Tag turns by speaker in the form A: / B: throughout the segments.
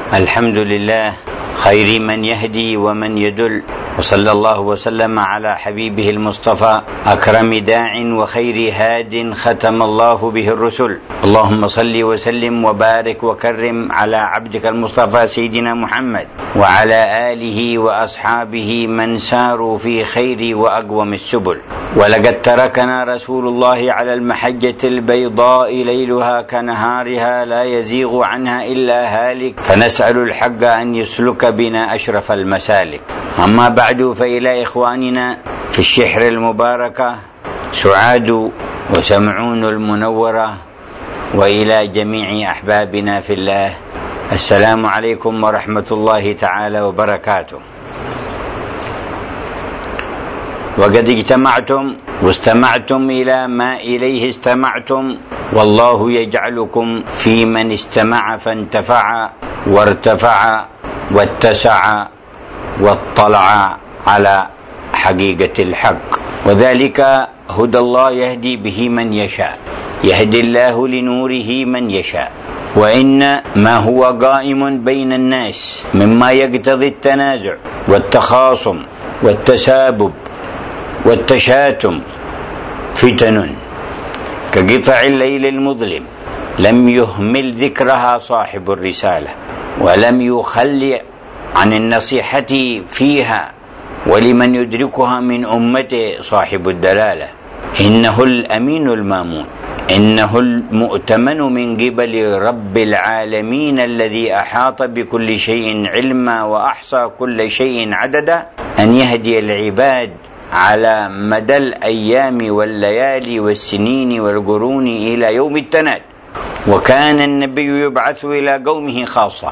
A: الحمد لله خير من يهدي ومن يدل، وصلى الله وسلم على حبيبه المصطفى أكرم داع وخير هاد ختم الله به الرسل. اللهم صل وسلم وبارك وكرم على عبدك المصطفى سيدنا محمد وعلى آله وأصحابه من ساروا في خير وأقوم السبل. ولقد تركنا رسول الله على المحجة البيضاء ليلها كنهارها لا يزيغ عنها إلا هالك، فنسأل الحق أن يسلك بنا أشرف المسالك. أما بعد، فإلى إخواننا في الشحر المباركة سعاد وسمعون المنورة، وإلى جميع أحبابنا في الله، السلام عليكم ورحمة الله تعالى وبركاته. وقد اجتمعتم واستمعتم إلى ما إليه استمعتم، والله يجعلكم في من استمع فانتفع وارتفع واتسع واطلع على حقيقة الحق. وذلك هدى الله يهدي به من يشاء، يهدي الله لنوره من يشاء. وإن ما هو قائم بين الناس مما يقتضي التنازع والتخاصم والتسابب والتشاتم فتن كقطع الليل المظلم، لم يهمل ذكرها صاحب الرسالة، ولم يخل عن النصيحة فيها ولمن يدركها من أمته صاحب الدلالة. إنه الأمين المامون، إنه المؤتمن من قبل رب العالمين الذي أحاط بكل شيء علما وأحصى كل شيء عددا، أن يهدي العباد على مدى الأيام والليالي والسنين والقرون إلى يوم التناد. وكان النبي يبعث إلى قومه خاصة،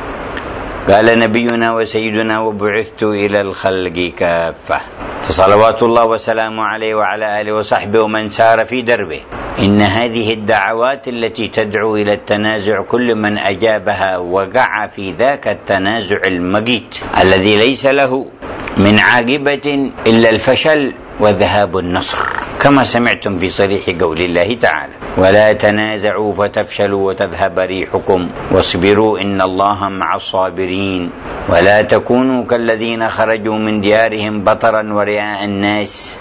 A: قال نبينا وسيدنا: وبعثت إلى الخلق كافة. فصلوات الله وسلامه عليه وعلى آله وصحبه ومن سار في دربه. إن هذه الدعوات التي تدعو إلى التنازع كل من أجابها وقع في ذاك التنازع المقيت الذي ليس له من عاقبة إلا الفشل وذهاب النصر، كما سمعتم في صريح قول الله تعالى: ولا تنازعوا فتفشلوا وتذهب ريحكم واصبروا إن الله مع الصابرين ولا تكونوا كالذين خرجوا من ديارهم بطرا ورئاء الناس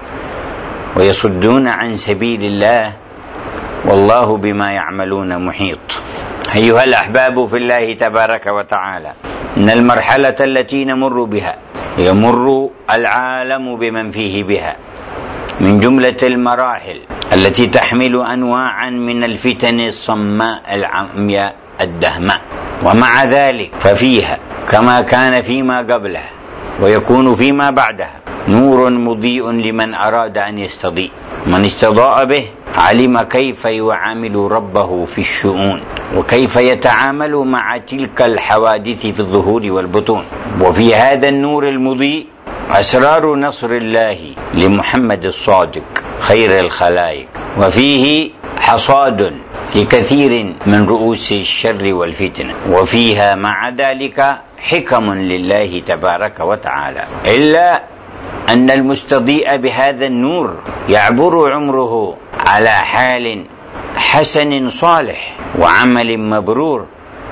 A: ويصدون عن سبيل الله والله بما يعملون محيط. أيها الأحباب في الله تبارك وتعالى، إن المرحلة التي نمر بها يمر العالم بمن فيه بها من جملة المراحل التي تحمل أنواعا من الفتن الصماء العمياء الدهماء. ومع ذلك ففيها كما كان فيما قبلها ويكون فيما بعدها نور مضيء لمن أراد أن يستضيء. من استضاء به علم كيف يعامل ربه في الشؤون، وكيف يتعامل مع تلك الحوادث في الظهور والبطون. وفي هذا النور المضيء أسرار نصر الله لمحمد الصادق خير الخلائق، وفيه حصاد لكثير من رؤوس الشر والفتنة، وفيها مع ذلك حكم لله تبارك وتعالى. إلا أن المستضيء بهذا النور يعبر عمره على حال حسن صالح وعمل مبرور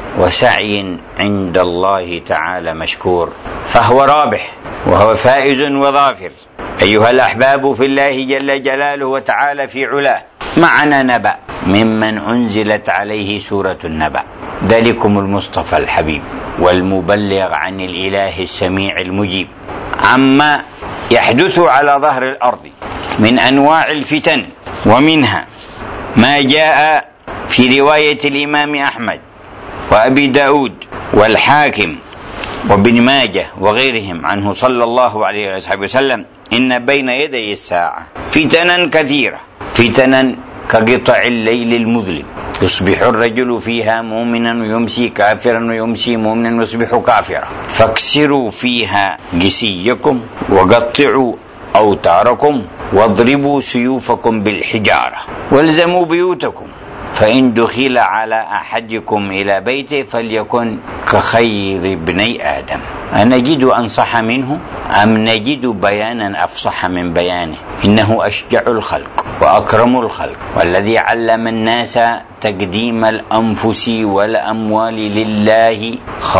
A: وسعي عند الله تعالى مشكور، فهو رابح وهو فائز وظافر. أيها الأحباب في الله جل جلاله وتعالى في علاه، معنا نبأ ممن أنزلت عليه سورة النبأ، ذلكم المصطفى الحبيب والمبلغ عن الإله السميع المجيب، عما يحدث على ظهر الأرض من أنواع الفتن. ومنها ما جاء في رواية الإمام أحمد وأبي داود والحاكم وابن ماجه وغيرهم عنه صلى الله عليه وسلم: إن بين يدي الساعة فتنا كثيرة، فتنا كقطع الليل المظلم، يصبح الرجل فيها مؤمنا ويمسي كافرا ويمسي مؤمنا ويصبح كافرا، فاكسروا فيها جسيكم وقطعوا أوتاركم واضربوا سيوفكم بالحجارة والزموا بيوتكم، فإن دخل على أحدكم إلى بيته فليكن كخير ابني آدم. أنجد أنصح منه أم نجد بيانا أفصح من بيانه؟ إنه أشجع الخلق وأكرم الخلق، والذي علم الناس تقديم الأنفس والأموال لله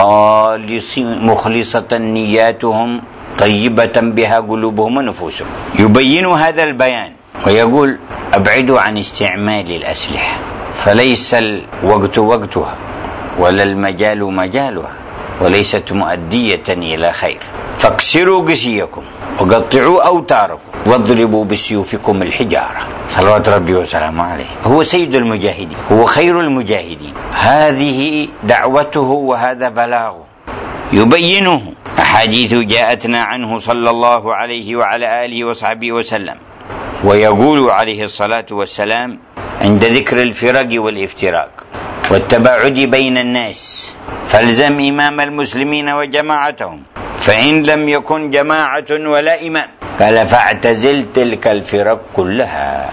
A: مخلصة نياتهم طيبة بها قلوبهم ونفوسهم. يبين هذا البيان ويقول: أبعدوا عن استعمال الأسلحة، فليس الوقت وقتها ولا المجال مجالها، وليست مؤدية إلى خير. فاكسروا قسيكم وقطعوا أوتاركم واضربوا بسيوفكم الحجارة. صلوات ربي وسلامه عليه. هو سيد المجاهدين، هو خير المجاهدين. هذه دعوته وهذا بلاغه يبينه أحاديث جاءتنا عنه صلى الله عليه وعلى آله وصحبه وسلم. ويقول عليه الصلاة والسلام عند ذكر الفرق والافتراق والتباعد بين الناس: فالزم إمام المسلمين وجماعتهم، فإن لم يكن جماعة ولا إمام. قال: فاعتزل تلك الفرق كلها،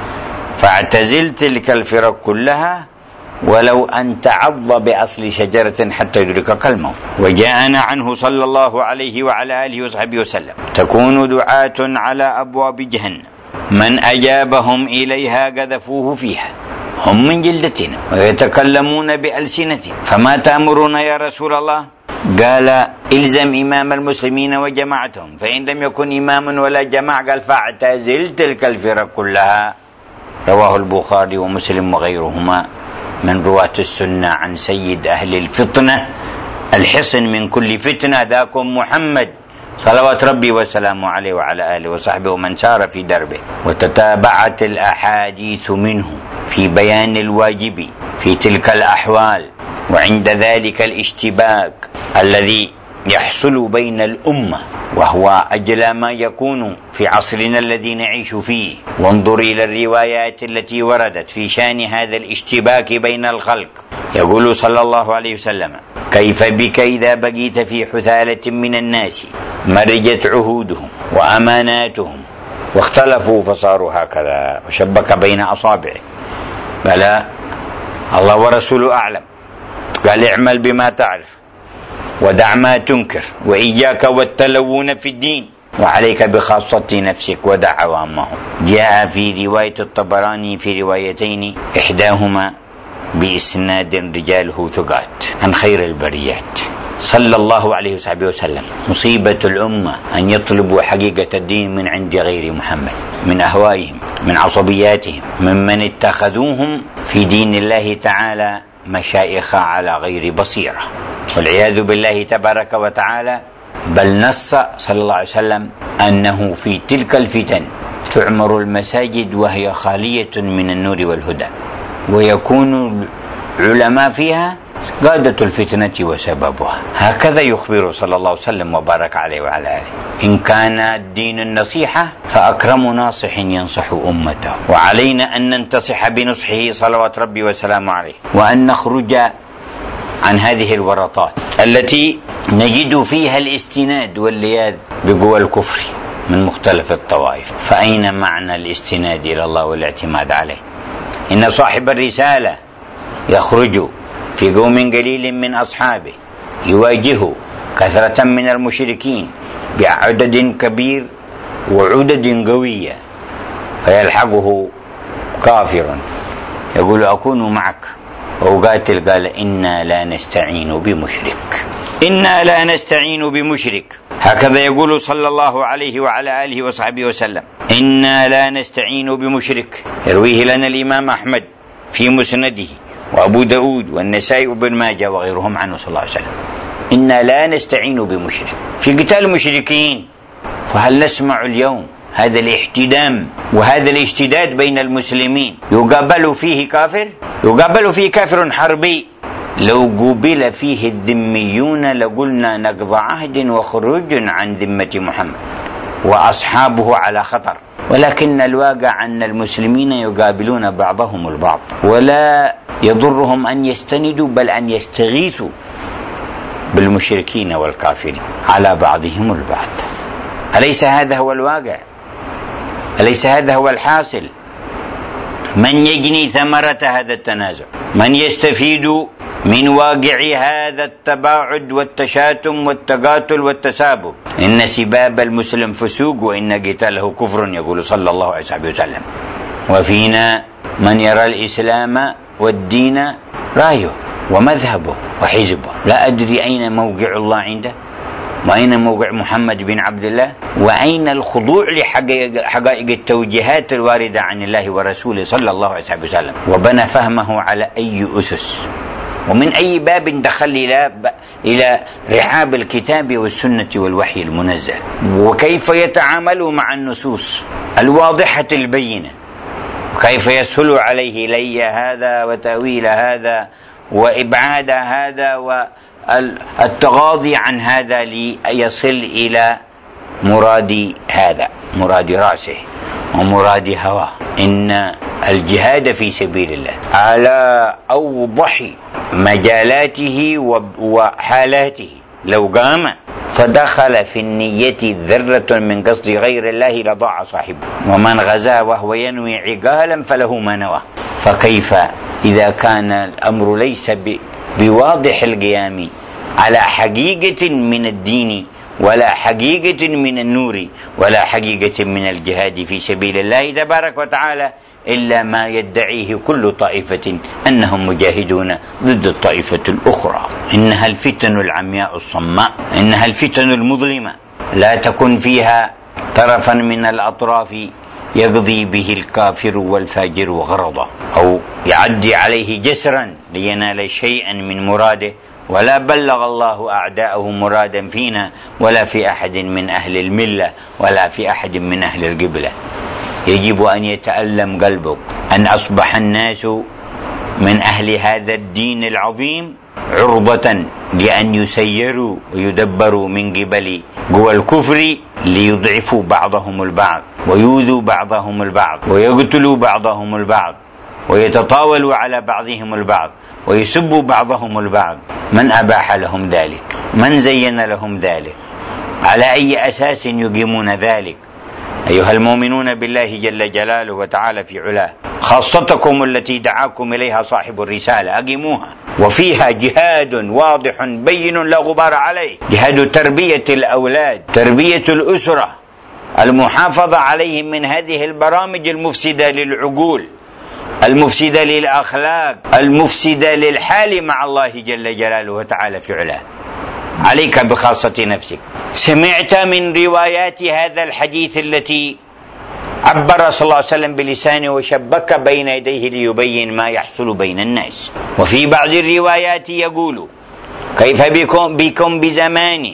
A: فاعتزل تلك الفرق كلها ولو أن تعض بأصل شجرة حتى يدركك الموت. وجاءنا عنه صلى الله عليه وعلى آله وصحبه وسلم: تكون دعاة على أبواب جهنم، من أجابهم إليها قذفوه فيها، هم من جلدتنا ويتكلمون بألسنتنا، فما تأمرون يا رسول الله؟ قال: إلزم إمام المسلمين وجماعتهم، فإن لم يكن إمام ولا جماعة قال: فاعتزل تلك الفرق كلها. رواه البخاري ومسلم وغيرهما من رواة السنة عن سيد أهل الفطنة الحصن من كل فتنة، ذاكم محمد صلوات ربي وسلامه عليه وعلى آله وصحبه ومن سار في دربه. وتتابعت الأحاديث منه في بيان الواجب في تلك الأحوال، وعند ذلك الاشتباك الذي يحصل بين الأمة، وهو أجل ما يكون في عصرنا الذي نعيش فيه. وانظر إلى الروايات التي وردت في شأن هذا الاشتباك بين الخلق. يقول صلى الله عليه وسلم: كيف بك إذا بقيت في حثالة من الناس مرجت عهودهم وأماناتهم واختلفوا فصاروا هكذا، وشبك بين أصابعه. بلى، الله ورسوله أعلم. قال: اعمل بما تعرف ودع ما تنكر، وإياك والتلون في الدين، وعليك بخاصة نفسك ودع عوامهم. جاء في رواية الطبراني في روايتين، إحداهما بإسناد رجاله ثقات عن خير البريات صلى الله عليه وسلم: مصيبة الأمة أن يطلبوا حقيقة الدين من عند غير محمد، من أهوائهم، من عصبياتهم، ممن اتخذوهم في دين الله تعالى مشايخ على غير بصيرة، والعياذ بالله تبارك وتعالى. بل نص صلى الله عليه وسلم أنه في تلك الفتن تعمر المساجد وهي خالية من النور والهدى، ويكون العلماء فيها قادة الفتنة وسببها. هكذا يخبر صلى الله عليه وسلم وبارك عليه وعلى آله. إن كان الدين النصيحة فأكرم ناصح ينصح أمته، وعلينا أن ننتصح بنصحه صلوات ربي وسلامه عليه، وأن نخرج عن هذه الورطات التي نجد فيها الاستناد واللياذ بقوى الكفر من مختلف الطوائف. فأين معنى الاستناد إلى الله والاعتماد عليه؟ إن صاحب الرسالة يخرج في قوم قليل من أصحابه يواجه كثرة من المشركين بعدد كبير وعدد قوية، فيلحقه كافر يقول: أكون معك وأقاتل. قال: إنا لا نستعين بمشرك، إنا لا نستعين بمشرك. هكذا يقول صلى الله عليه وعلى آله وصحبه وسلم: إنا لا نستعين بمشرك. يرويه لنا الإمام أحمد في مسنده، وأبو داود والنسائي وابن ماجه وغيرهم عنه صلى الله عليه وسلم. إنا لا نستعين بمشرك في قتال المشركين. فهل نسمع اليوم هذا الاحتدام وهذا الاشتداد بين المسلمين يقابل فيه كافر؟ يقابل فيه كافر حربي. لو قبل فيه الذميون لقلنا نقض عهد وخروج عن ذمة محمد وأصحابه على خطر، ولكن الواقع أن المسلمين يقابلون بعضهم البعض، ولا يضرهم أن يستندوا بل أن يستغيثوا بالمشركين والكافرين على بعضهم البعض. أليس هذا هو الواقع؟ أليس هذا هو الحاصل؟ من يجني ثمرة هذا التنازع؟ من يستفيد من واقع هذا التباعد والتشاتم والتقاتل والتسابق. إن سباب المسلم فسوق وإن قتاله كفر، يقول صلى الله عليه وسلم. وفينا من يرى الإسلام والدين رايه ومذهبه وحزبه. لا أدري أين موقع الله عنده، وأين موقع محمد بن عبد الله، وأين الخضوع لحقائق التوجيهات الواردة عن الله ورسوله صلى الله عليه وسلم، وبنى فهمه على أي أسس، ومن أي باب دخل إلى رحاب الكتاب والسنة والوحي المنزل، وكيف يتعامل مع النصوص الواضحة البينة، وكيف يسهل عليه لي هذا وتأويل هذا وإبعاد هذا والتغاضي عن هذا ليصل إلى مراد هذا، مراد رأسه ومراد هواه. إن الجهاد في سبيل الله على أوضح مجالاته وحالاته لو قام فدخل في النية ذرة من قصد غير الله لضاع صاحبه، ومن غزا وهو ينوي عقالا فله ما نوى. فكيف إذا كان الأمر ليس بواضح القيام على حقيقة من الدين ولا حقيقة من النور ولا حقيقة من الجهاد في سبيل الله تبارك وتعالى، إلا ما يدعيه كل طائفة أنهم مجاهدون ضد الطائفة الأخرى. إنها الفتن العمياء الصماء، إنها الفتن المظلمة، لا تكن فيها طرفا من الأطراف يقضي به الكافر والفاجر غرضه، أو يعدي عليه جسرا لينال شيئا من مراده، ولا بلغ الله أعداءه مرادا فينا ولا في أحد من أهل الملة ولا في أحد من أهل القبلة. يجب أن يتألم قلبك أن أصبح الناس من أهل هذا الدين العظيم عرضة لأن يسيروا ويدبروا من قبل قوى الكفر ليضعفوا بعضهم البعض ويؤذوا بعضهم البعض ويقتلوا بعضهم البعض ويتطاولوا على بعضهم البعض ويسبوا بعضهم البعض. من أباح لهم ذلك؟ من زين لهم ذلك؟ على أي أساس يقيمون ذلك؟ أيها المؤمنون بالله جل جلاله وتعالى في علاه، خاصتكم التي دعاكم إليها صاحب الرسالة أقيموها، وفيها جهاد واضح بين لا غبار عليه، جهاد تربية الأولاد، تربية الأسرة، المحافظة عليهم من هذه البرامج المفسدة للعقول، المفسدة للأخلاق، المفسدة للحال مع الله جل جلاله وتعالى في علاه. عليك بخاصة نفسك. سمعت من روايات هذا الحديث التي عبر صلى الله عليه وسلم بلسانه وشبك بين يديه ليبين ما يحصل بين الناس. وفي بعض الروايات يقول: كيف بكم بزمان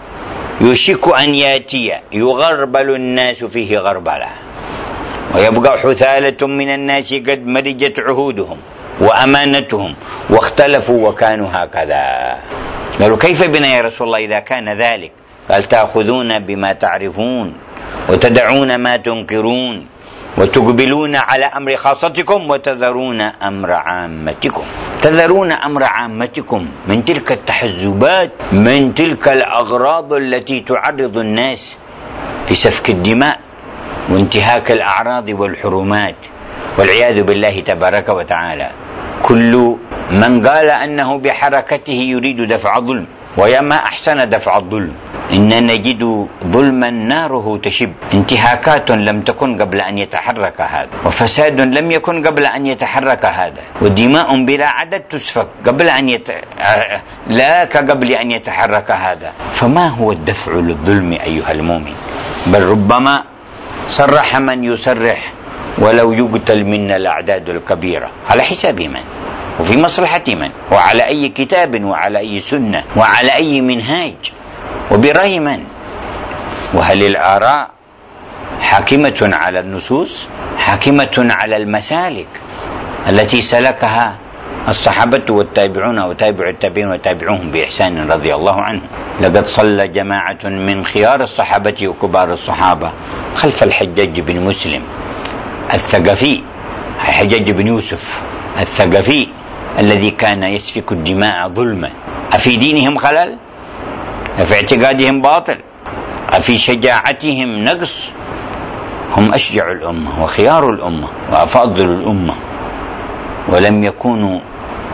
A: يشك أن ياتي يغربل الناس فيه غربلا، ويبقى حثالة من الناس قد مرجت عهودهم وأمانتهم واختلفوا وكانوا هكذا. قالوا: كيف بنا يا رسول الله إذا كان ذلك؟ قال: تأخذون بما تعرفون وتدعون ما تنكرون وتقبلون على أمر خاصتكم وتذرون أمر عامتكم. تذرون أمر عامتكم من تلك التحزبات، من تلك الأغراض التي تعرض الناس لسفك الدماء وانتهاك الأعراض والحرمات والعياذ بالله تبارك وتعالى. كل من قال أنه بحركته يريد دفع الظلم، ويما أحسن دفع الظلم. إن نجد ظلما ناره تشب، انتهاكات لم تكن قبل أن يتحرك هذا، وفساد لم يكن قبل أن يتحرك هذا، ودماء بلا عدد تسفك قبل أن لا كقبل أن يتحرك هذا. فما هو الدفع للظلم أيها المؤمن؟ بل ربما صرح من يصرح: ولو يقتل منا الأعداد الكبيرة. على حساب من؟ وفي مصلحة من؟ وعلى أي كتاب وعلى أي سنة وعلى أي منهاج وبرأي من؟ وهل الآراء حاكمة على النصوص؟ حاكمة على المسالك التي سلكها الصحابة والتابعون وتابع التابعين وتابعوهم بإحسان رضي الله عنهم. لقد صلى جماعة من خيار الصحابة وكبار الصحابة خلف الحجاج بن مسلم الثقفي، الحجاج بن يوسف الثقفي الذي كان يسفك الدماء ظلما. أفي دينهم خلل؟ أفي اعتقادهم باطل؟ أفي شجاعتهم نقص؟ هم أشجع الأمة وخيار الأمة وأفاضل الأمة، ولم يكونوا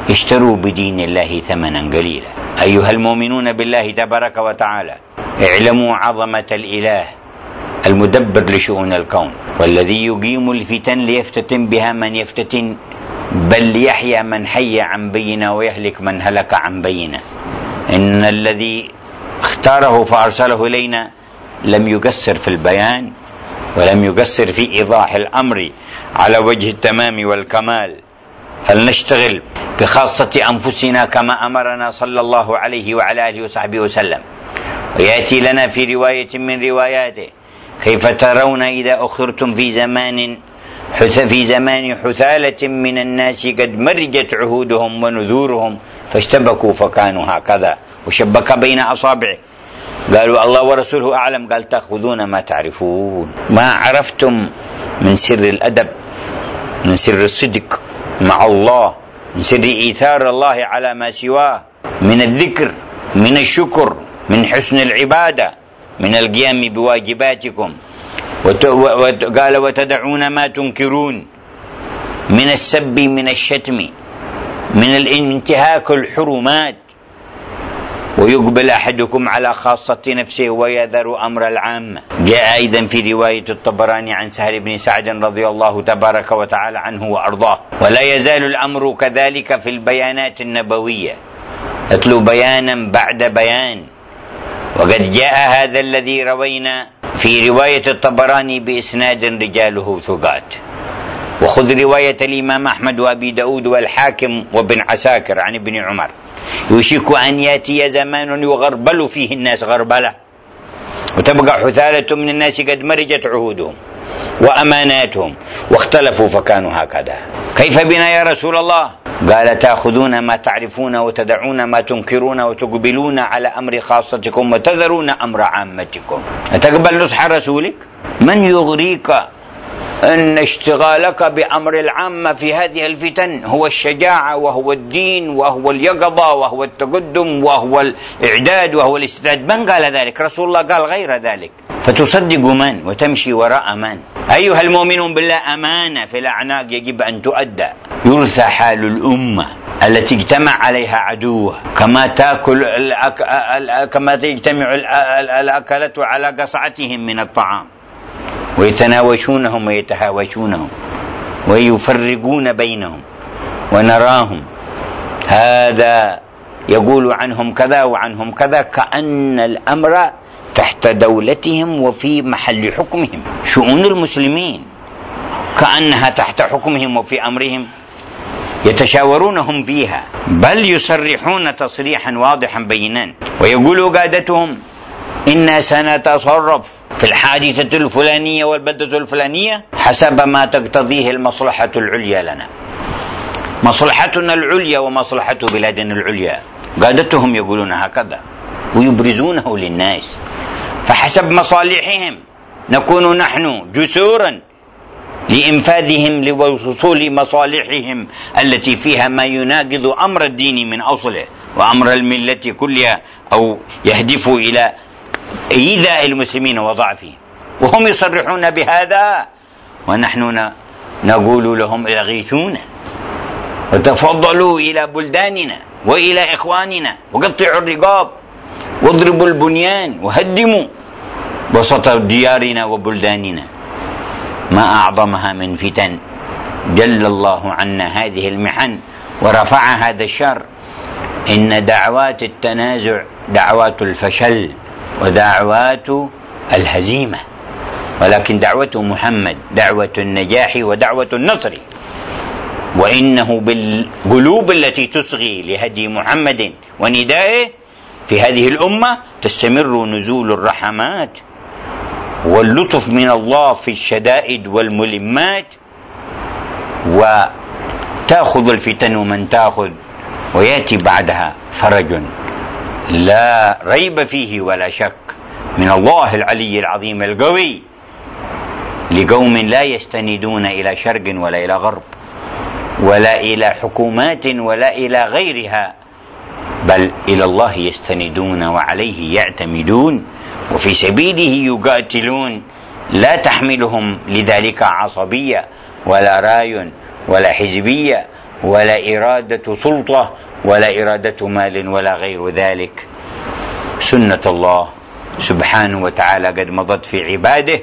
A: اشتروا بدين الله ثمنا قليلا. أيها المؤمنون بالله تبارك وتعالى، اعلموا عظمة الإله المدبر لشؤون الكون، والذي يقيم الفتن ليفتتن بها من يفتتن، بل ليحيى من حي عن بينة ويهلك من هلك عن بينة. إن الذي اختاره فأرسله إلينا لم يقصر في البيان، ولم يقصر في إيضاح الأمر على وجه التمام والكمال. فلنشتغل بخاصة أنفسنا كما أمرنا صلى الله عليه وعلى آله وصحبه وسلم. ويأتي لنا في رواية من رواياته: كيف ترون إذا أخرتم في زمان حثالة من الناس قد مرجت عهودهم ونذورهم فاشتبكوا فكانوا هكذا، وشبك بين أصابعه. قالوا الله ورسوله أعلم. قال تأخذون ما تعرفون. ما عرفتم من سر الأدب، من سر الصدق مع الله، من سر إيثار الله على ما سواه، من الذكر، من الشكر، من حسن العبادة، من القيام بواجباتكم. قال وتدعون ما تنكرون من السب، من الشتم، من الانتهاك الحرمات. ويقبل أحدكم على خاصة نفسه ويذر أمر العامة. جاء أيضا في رواية الطبراني عن سهل بن سعد رضي الله تبارك وتعالى عنه وأرضاه: ولا يزال الأمر كذلك في البيانات النبوية، اتلو بيانا بعد بيان. وقد جاء هذا الذي روينا في رواية الطبراني بإسناد رجاله ثقات. وخذ رواية الإمام أحمد وأبي داود والحاكم وابن عساكر عن ابن عمر: يوشك أن يأتي زمان يغربل فيه الناس غربلة، وتبقى حثالة من الناس قد مرجت عهودهم وأماناتهم واختلفوا فكانوا هكذا. كيف بنا يا رسول الله؟ قال تأخذون ما تعرفون وتدعون ما تنكرون وتقبلون على أمر خاصتكم وتذرون أمر عامتكم. أتقبل نصح رسولك؟ من يغريك أن اشتغالك بأمر العامة في هذه الفتن هو الشجاعة وهو الدين وهو اليقظة وهو التقدم وهو الإعداد وهو الاستعداد؟ من قال ذلك؟ رسول الله قال غير ذلك. فتصدق من وتمشي وراء من؟ أيها المؤمنون بالله، أمانة في الأعناق يجب أن تؤدى. يرثى حال الأمة التي اجتمع عليها عدوها، كما تجتمع الأكلة على قصعتهم من الطعام، ويتناوشونهم ويتهاوشونهم ويفرقون بينهم، ونراهم هذا يقول عنهم كذا وعنهم كذا، كأن الأمر تحت دولتهم وفي محل حكمهم. شؤون المسلمين كأنها تحت حكمهم وفي أمرهم، يتشاورونهم فيها، بل يصرحون تصريحا واضحا بينا، ويقول قادتهم: إنا سنتصرف في الحادثة الفلانية والبلدة الفلانية حسب ما تقتضيه المصلحة العليا لنا، مصلحتنا العليا ومصلحة بلادنا العليا. قادتهم يقولون هكذا ويبرزونه للناس، فحسب مصالحهم نكون نحن جسورا لإنفاذهم لوصول مصالحهم التي فيها ما يناقض أمر الدين من أصله وأمر الملة كلها، أو يهدف إلى إيذاء المسلمين وضعفهم، وهم يصرحون بهذا، ونحن نقول لهم اغيثونا وتفضلوا إلى بلداننا وإلى إخواننا وقطعوا الرقاب واضربوا البنيان وهدموا وسط ديارنا وبلداننا. ما أعظمها من فتن. جل الله عنا هذه المحن ورفع هذا الشر. إن دعوات التنازع دعوات الفشل ودعوات الهزيمة، ولكن دعوة محمد دعوة النجاح ودعوة النصر. وإنه بالقلوب التي تصغي لهدي محمد وندائه في هذه الأمة تستمر نزول الرحمات واللطف من الله في الشدائد والملمات، وتأخذ الفتن من تأخذ، ويأتي بعدها فرج لا ريب فيه ولا شك من الله العلي العظيم القوي، لقوم لا يستندون إلى شرق ولا إلى غرب ولا إلى حكومات ولا إلى غيرها، بل إلى الله يستندون وعليه يعتمدون وفي سبيله يقاتلون. لا تحملهم لذلك عصبية ولا راي ولا حزبية ولا إرادة سلطة ولا إرادة مال ولا غير ذلك. سنة الله سبحانه وتعالى قد مضت في عباده،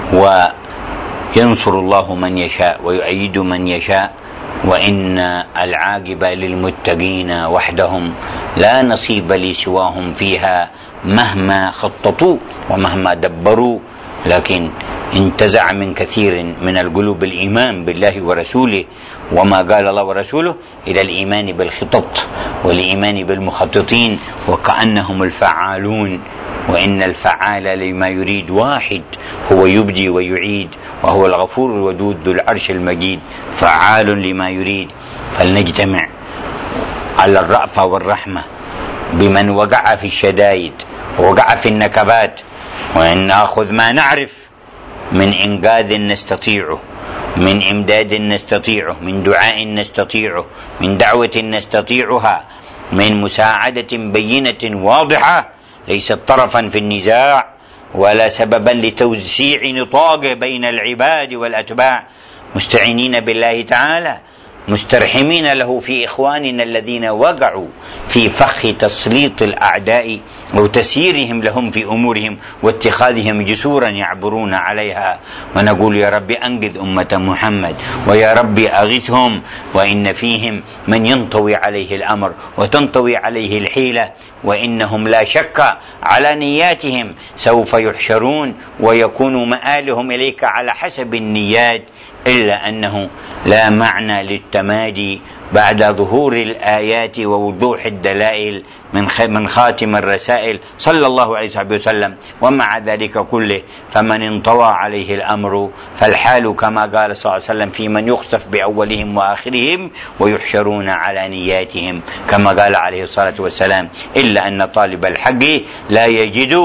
A: وينصر الله من يشاء ويؤيد من يشاء، وإن العاقبة للمتقين وحدهم، لا نصيب لي سواهم فيها مهما خططوا ومهما دبروا. لكن انتزع من كثير من القلوب الإيمان بالله ورسوله وما قال الله ورسوله إلى الإيمان بالخطط والإيمان بالمخططين، وكأنهم الفعالون، وإن الفعال لما يريد واحد، هو يبدي ويعيد، وهو الغفور الودود ذو العرش المجيد، فعال لما يريد. فلنجتمع على الرأفة والرحمة بمن وقع في الشدائد ووقع في النكبات، وأن نأخذ ما نعرف من إنقاذ نستطيعه، من إمداد نستطيعه، من دعاء نستطيعه، من دعوة نستطيعها، من مساعدة بينة واضحة ليست طرفا في النزاع ولا سببا لتوسيع نطاقه بين العباد والأتباع، مستعينين بالله تعالى، مسترحمين له في إخواننا الذين وقعوا في فخ تسليط الأعداء وتسييرهم لهم في أمورهم واتخاذهم جسورا يعبرون عليها. ونقول يا رب أنقذ أمة محمد، ويا رب أغثهم، وإن فيهم من ينطوي عليه الأمر وتنطوي عليه الحيلة، وإنهم لا شك على نياتهم سوف يحشرون ويكون مآلهم إليك على حسب النيات، إلا أنه لا معنى للتمادي بعد ظهور الآيات ووضوح الدلائل من خاتم الرسائل صلى الله عليه وسلم. ومع ذلك كله فمن انطوى عليه الأمر فالحال كما قال صلى الله عليه وسلم في من يخسف بأولهم وآخرهم ويحشرون على نياتهم، كما قال عليه الصلاة والسلام: إلا أن طالب الحق لا يجد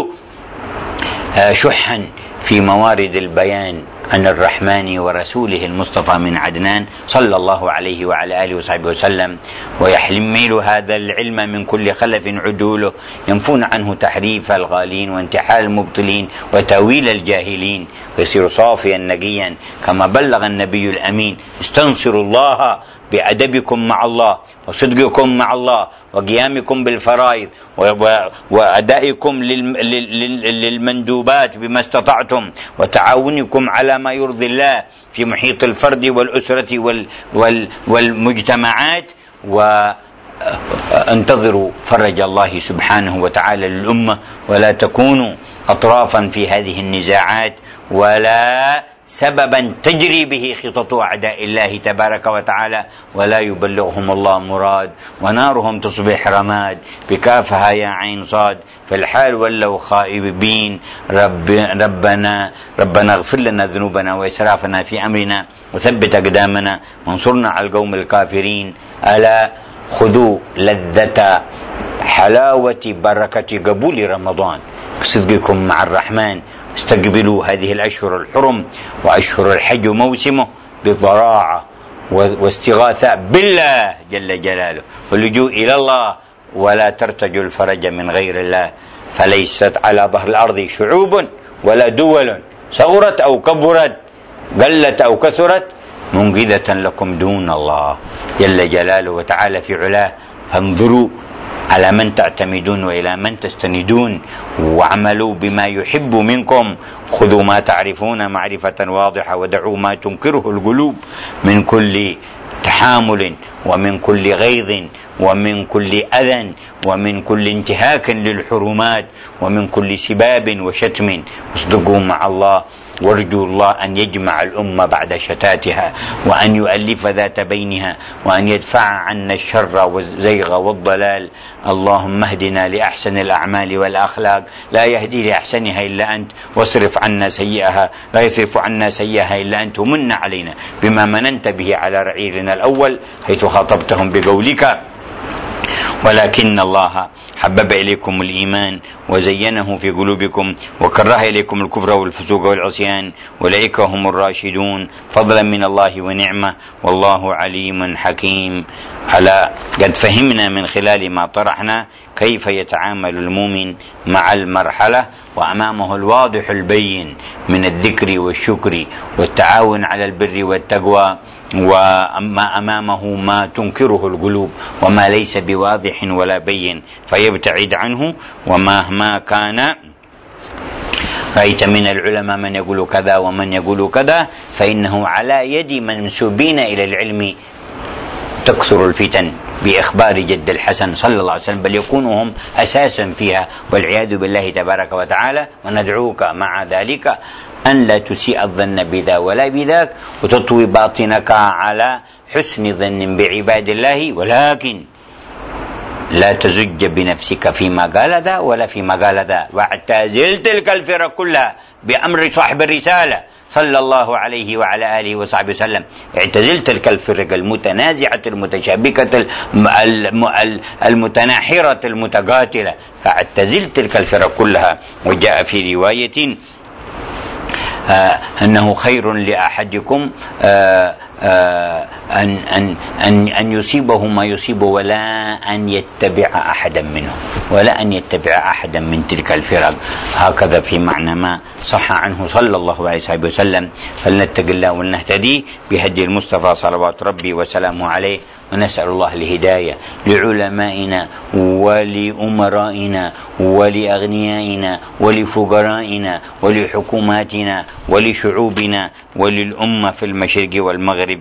A: شحا في موارد البيان عن الرحمن ورسوله المصطفى من عدنان صلى الله عليه وعلى آله وصحبه وسلم، ويحمل هذا العلم من كل خلف عدوله، ينفون عنه تحريف الغالين وانتحال المبطلين وتأويل الجاهلين، ويصير صافيا نقيا كما بلغ النبي الأمين: استنصروا الله بأدبكم مع الله وصدقكم مع الله وقيامكم بالفرائض وأدائكم للمندوبات بما استطعتم وتعاونكم على ما يرضي الله في محيط الفرد والأسرة والمجتمعات، وانتظروا فرج الله سبحانه وتعالى للأمة، ولا تكونوا أطرافا في هذه النزاعات ولا سببا تجري به خطط أعداء الله تبارك وتعالى، ولا يبلغهم الله مراد، ونارهم تصبح رماد بكافها يا عين صاد. فالحال ولو خائبين. ربنا اغفر لنا ذنوبنا وإسرافنا في أمرنا وثبت أقدامنا وانصرنا على القوم الكافرين. ألا خذوا لذة حلاوة بركة قبول رمضان بصدقكم مع الرحمن، استقبلوا هذه الأشهر الحرم وأشهر الحج موسمه بضراعة واستغاثة بالله جل جلاله واللجوء إلى الله، ولا ترتجوا الفرج من غير الله. فليست على ظهر الأرض شعوب ولا دول صغرت أو كبرت، قلت أو كثرت، منقذة لكم دون الله جل جلاله وتعالى في علاه. فانظروا على من تعتمدون وإلى من تستندون، واعملوا بما يحب منكم، خذوا ما تعرفون معرفة واضحة، ودعوا ما تنكره القلوب من كل تحامل ومن كل غيظ ومن كل أذى ومن كل انتهاك للحرمات ومن كل سباب وشتم. اصدقوا مع الله وارجوا الله أن يجمع الأمة بعد شتاتها، وأن يؤلف ذات بينها، وأن يدفع عنا الشر والزيغ والضلال. اللهم اهدنا لأحسن الأعمال والأخلاق، لا يهدي لأحسنها إلا أنت، واصرف عنا سيئها، لا يصرف عنا سيئها إلا أنت، ومن علينا بما مننت به على رعيلنا الأول حيث خاطبتهم بقولك: ولكن الله حبب إليكم الإيمان وزينه في قلوبكم وكره إليكم الكفر والفسوق والعصيان، أولئك هم الراشدون، فضلا من الله ونعمة، والله عليم حكيم. قد فهمنا من خلال ما طرحنا كيف يتعامل المؤمن مع المرحلة، وأمامه الواضح البين من الذكر والشكر والتعاون على البر والتقوى، وأما أمامه ما تنكره القلوب وما ليس بواضح ولا بين فيبتعد عنه. ومهما كان رأيت من العلماء من يقول كذا ومن يقول كذا، فإنه على يد منسوبين إلى العلم تكثر الفتن بإخبار جد الحسن صلى الله عليه وسلم، بل يكونوا هم أساسا فيها والعياذ بالله تبارك وتعالى. وندعوك مع ذلك أن لا تسيء الظن بذا ولا بذاك، وتطوي باطنك على حسن ظن بعباد الله، ولكن لا تزج بنفسك فيما قال ذا ولا فيما قال ذا، واعتزل تلك الفرق كلها بأمر صاحب الرسالة صلى الله عليه وعلى آله وصحبه وسلم. اعتزل تلك الفرق المتنازعة المتشابكة المتناحرة المتقاتلة، فاعتزل تلك الفرق كلها. وجاء في رواية أنه خير لأحدكم أن يصيبه ما يصيبه ولا أن يتبع أحدا منهم، ولا أن يتبع أحدا من تلك الفرق. هكذا في معنى ما صح عنه صلى الله عليه وسلم. فلنتق الله ولنهتدي بهدي المصطفى صلوات ربي وسلامه عليه. ونسأل الله الهداية لعلمائنا ولأمرائنا ولأغنيائنا ولفقرائنا ولحكوماتنا ولشعوبنا وللأمة في المشرق والمغرب،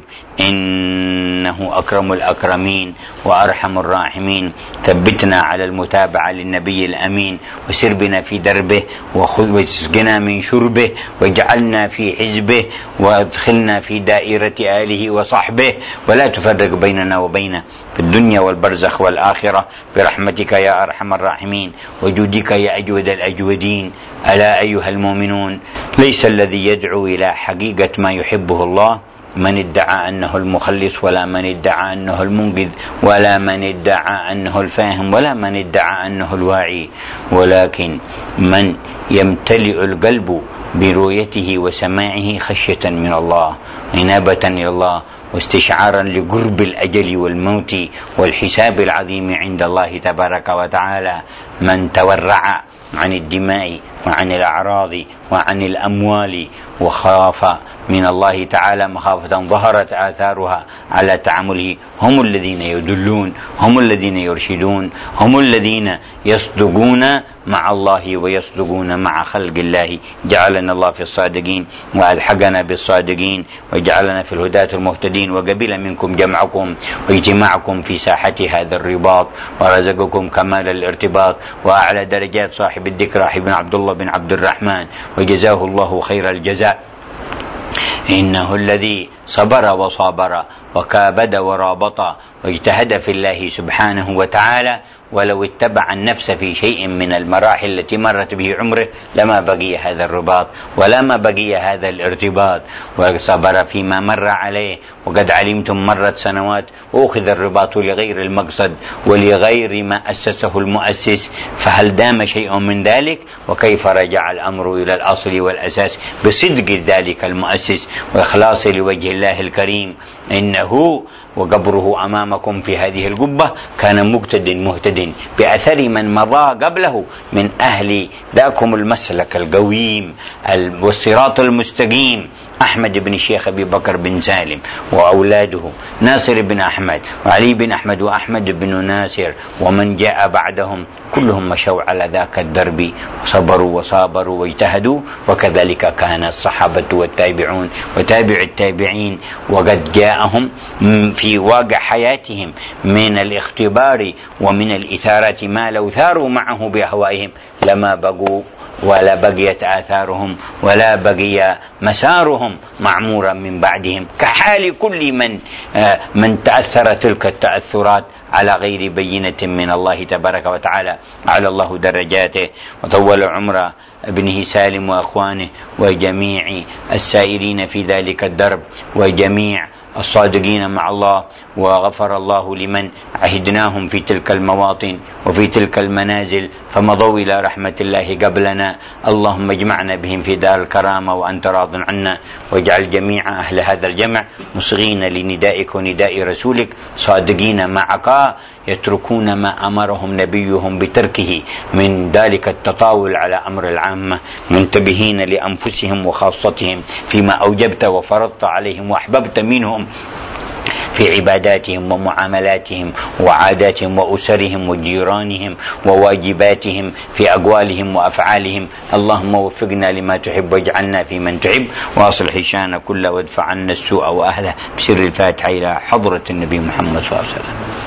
A: إنه أكرم الأكرمين وأرحم الراحمين. ثبتنا على المتابعة للنبي الأمين، وسر بنا في دربه، واسقنا من شربه، واجعلنا في حزبه، وادخلنا في دائرة آله وصحبه، ولا تفرق بيننا وبينه في الدنيا والبرزخ والآخرة برحمتك يا أرحم الراحمين وجودك يا أجود الأجودين. ألا أيها المؤمنون، ليس الذي يدعو إلى حقيقة ما يحبه الله من ادعى أنه المخلص، ولا من ادعى أنه المنقذ، ولا من ادعى أنه الفاهم، ولا من ادعى أنه الواعي، ولكن من يمتلئ القلب برؤيته وسماعه خشية من الله، عنابة إلى الله، واستشعارا لقرب الأجل والموت والحساب العظيم عند الله تبارك وتعالى. من تورع عن الدماء وعن الأعراض وعن الأموال وخاف من الله تعالى مخافة ظهرت آثارها على تعامله، هم الذين يدلون، هم الذين يرشدون، هم الذين يصدقون مع الله ويصدقون مع خلق الله. جعلنا الله في الصادقين وألحقنا بالصادقين، وجعلنا في الهداة المهتدين، وقبل منكم جمعكم واجتماعكم في ساحة هذا الرباط، ورزقكم كمال الارتباط وأعلى درجات صاحب الذكر ابن عبد الله بن عبد الرحمن، وجزاه الله خير الجزاء. إنه الذي صبر وصابر وكابد ورابط واجتهد في الله سبحانه وتعالى، ولو اتبع النفس في شيء من المراحل التي مرت به عمره لما بقي هذا الرباط ولا ما بقي هذا الارتباط، وصبر فيما مر عليه. وقد علمتم مرت سنوات وأخذ الرباط لغير المقصد ولغير ما أسسه المؤسس، فهل دام شيء من ذلك؟ وكيف رجع الأمر إلى الأصل والأساس بصدق ذلك المؤسس وإخلاص لوجه الله الكريم. إنه وقبره أمامكم في هذه القبة كان مقتد مهتد بأثر من مضى قبله من أهل ذاكم المسلك القويم والصراط المستقيم، أحمد بن الشيخ أبي بكر بن سالم وأولاده ناصر بن أحمد وعلي بن أحمد وأحمد بن ناصر ومن جاء بعدهم، كلهم مشوا على ذاك الدرب وصبروا وصابروا واجتهدوا. وكذلك كان الصحابة والتابعون وتابع التابعين، وقد جاءهم في واقع حياتهم من الاختبار ومن الإثارة ما لو ثاروا معه بأهوائهم لما بقوا ولا بقيت آثارهم ولا بقي مسارهم معمورا من بعدهم، كحال كل من تأثر تلك التأثرات على غير بينة من الله تبارك وتعالى. على الله درجاته وطول عمر ابنه سالم وأخوانه وجميع السائرين في ذلك الدرب وجميع الصادقين مع الله، وغفر الله لمن عهدناهم في تلك المواطن وفي تلك المنازل فمضوا إلى رحمة الله قبلنا. اللهم اجمعنا بهم في دار الكرامة وأنت راض عنا، واجعل جميع أهل هذا الجمع مصغين لندائك ونداء رسولك، صادقين معك يتركون ما أمرهم نبيهم بتركه من ذلك التطاول على أمر العامة، منتبهين لأنفسهم وخاصتهم فيما أوجبت وفرضت عليهم وأحببت منهم في عباداتهم ومعاملاتهم وعاداتهم وأسرهم وجيرانهم وواجباتهم في أقوالهم وأفعالهم. اللهم وفقنا لما تحب واجعلنا في من تحب، واصلح الشأن كله وادفع عنا السوء وأهله، بسر الفاتحة إلى حضرة النبي محمد صلى الله عليه وسلم.